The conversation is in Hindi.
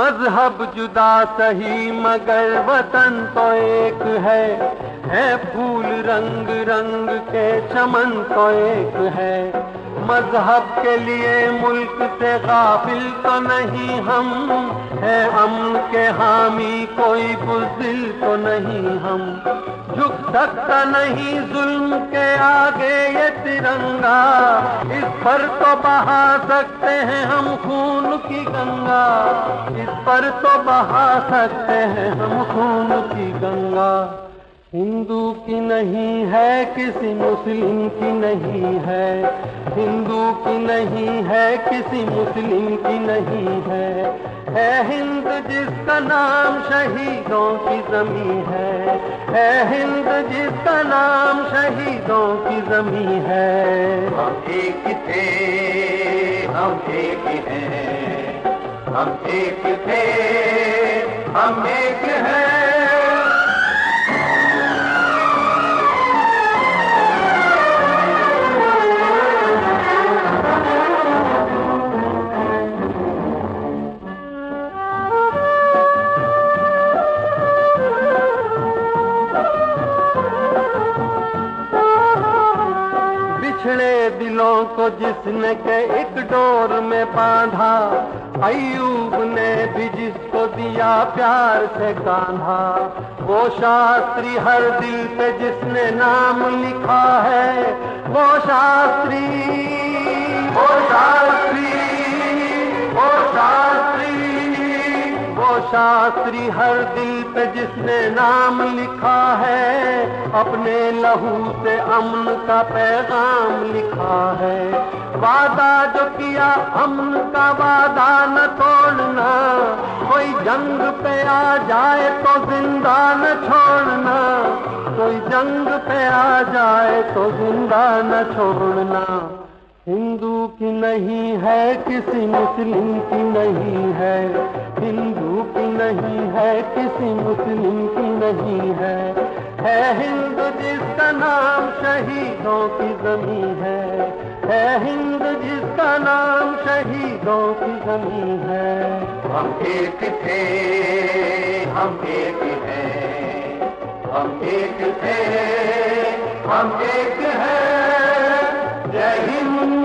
मजहब जुदा सही मगर वतन तो एक है फूल रंग रंग के चमन तो एक है। मजहब के लिए मुल्क से गाफिल तो नहीं हम, है अमन के हामी कोई बुज़दिल तो नहीं हम। झुक सकता नहीं जुल्म के आगे ये तिरंगा, इस पर तो बहा सकते हैं हम खून की गंगा, इस पर तो बहा सकते हैं हम खून की गंगा। हिंदू की नहीं है किसी मुस्लिम की नहीं है, हिंदू की नहीं है किसी मुस्लिम की नहीं है हिंद जिसका नाम शहीदों की जमीन है हिंद जिसका नाम शहीदों की जमीन है। हम एक थे हम एक हैं, हम एक थे हम एक हैं। बिछड़े दिलों को जिसने के एक डोर में बांधा, अय्यूब ने भी जिसको दिया प्यार से कांधा। वो शास्त्री हर दिल पे जिसने नाम लिखा है, वो शास्त्री वो शास्त्री वो शास्त्री वो शास्त्री हर दिल पे जिसने नाम लिखा है, अपने लहू से अमन का पैगाम लिखा है। वादा जो किया अमन का वादा न तोड़ना, कोई जंग पे आ जाए तो जिंदा न छोड़ना, कोई जंग पे आ जाए तो जिंदा न छोड़ना। हिंदू की नहीं है किसी मुस्लिम की नहीं है, हिंदू की नहीं है किसी मुस्लिम की नहीं है हिंद जिसका नाम शहीदों की जमीन है हिंद जिसका नाम शहीदों की जमीन है। हम एक थे हम एक हैं, हम एक थे हम एक हैं। जय हिंद।